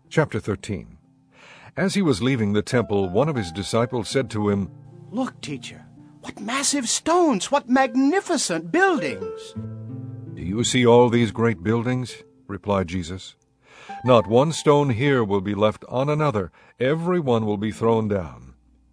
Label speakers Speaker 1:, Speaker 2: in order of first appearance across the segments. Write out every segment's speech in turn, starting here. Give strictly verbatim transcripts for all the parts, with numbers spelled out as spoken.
Speaker 1: Chapter thirteen. As he was leaving the temple, one of his disciples said to him,
Speaker 2: "Look, teacher, what massive stones, what magnificent buildings!"
Speaker 1: "Do you see all these great buildings?" replied Jesus. "Not one stone here will be left on another. Every one will be thrown down."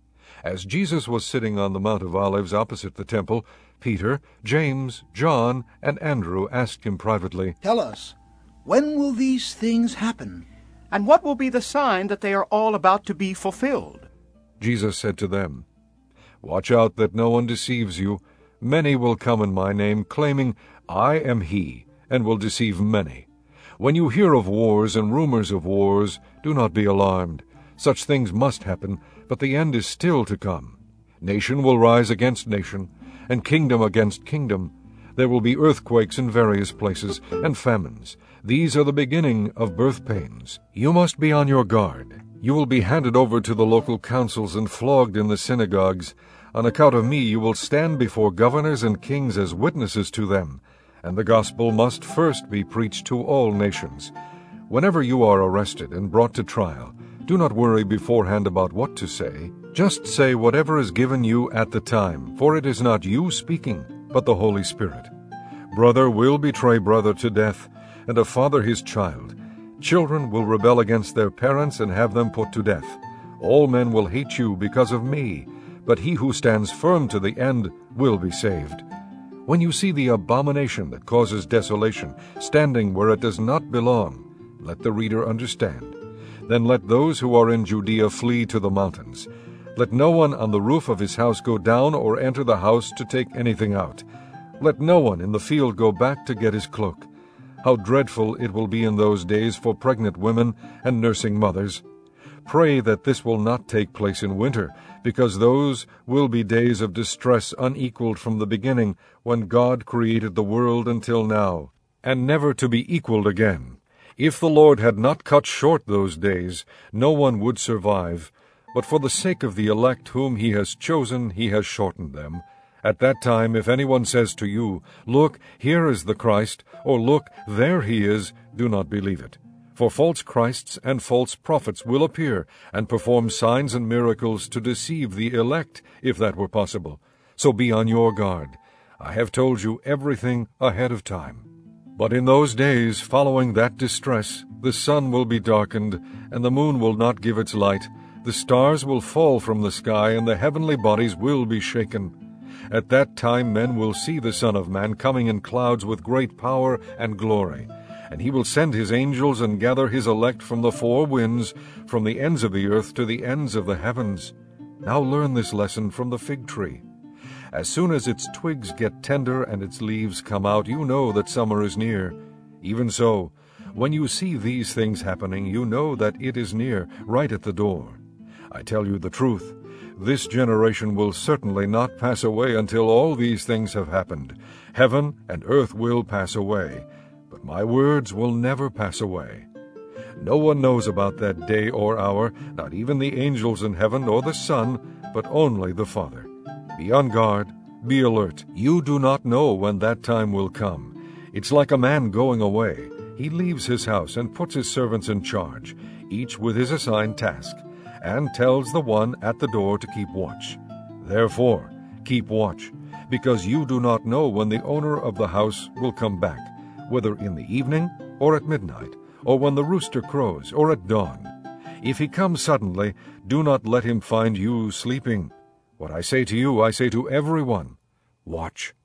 Speaker 1: As Jesus was sitting on the Mount of Olives opposite the temple, Peter, James, John, and Andrew asked him privately,
Speaker 3: "Tell us, when will these things happen?
Speaker 2: And what will be the sign that they are all about to be fulfilled?"
Speaker 1: Jesus said to them, "Watch out that no one deceives you. Many will come in my name, claiming, 'I am he,' and will deceive many. When you hear of wars and rumors of wars, do not be alarmed. Such things must happen, but the end is still to come. Nation will rise against nation, and kingdom against kingdom. There will be earthquakes in various places, and famines. These are the beginning of birth pains. You must be on your guard. You will be handed over to the local councils and flogged in the synagogues. On account of me you will stand before governors and kings as witnesses to them, and the gospel must first be preached to all nations. Whenever you are arrested and brought to trial, do not worry beforehand about what to say. Just say whatever is given you at the time, for it is not you speaking, but the Holy Spirit. Brother will betray brother to death, and a father his child. Children will rebel against their parents and have them put to death. All men will hate you because of me, but he who stands firm to the end will be saved. When you see the abomination that causes desolation standing where it does not belong, let the reader understand. Then let those who are in Judea flee to the mountains. Let no one on the roof of his house go down or enter the house to take anything out. Let no one in the field go back to get his cloak. How dreadful it will be in those days for pregnant women and nursing mothers. Pray that this will not take place in winter, because those will be days of distress unequaled from the beginning, when God created the world until now, and never to be equaled again. If the Lord had not cut short those days, no one would survive. But for the sake of the elect whom he has chosen, he has shortened them. At that time, if anyone says to you, 'Look, here is the Christ,' or 'Look, there he is,' do not believe it. For false Christs and false prophets will appear and perform signs and miracles to deceive the elect, if that were possible. So be on your guard. I have told you everything ahead of time. But in those days following that distress, the sun will be darkened, and the moon will not give its light. The stars will fall from the sky, and the heavenly bodies will be shaken. At that time men will see the Son of Man coming in clouds with great power and glory. And he will send his angels and gather his elect from the four winds, from the ends of the earth to the ends of the heavens. Now learn this lesson from the fig tree. As soon as its twigs get tender and its leaves come out, you know that summer is near. Even so, when you see these things happening, you know that it is near, right at the door. I tell you the truth. This generation will certainly not pass away until all these things have happened. Heaven and earth will pass away, but my words will never pass away. No one knows about that day or hour, not even the angels in heaven or the Son, but only the Father. Be on guard, be alert. You do not know when that time will come. It's like a man going away. He leaves his house and puts his servants in charge, each with his assigned task, and tells the one at the door to keep watch. Therefore, keep watch, because you do not know when the owner of the house will come back, whether in the evening or at midnight, or when the rooster crows, or at dawn. If he comes suddenly, do not let him find you sleeping. What I say to you, I say to everyone, watch.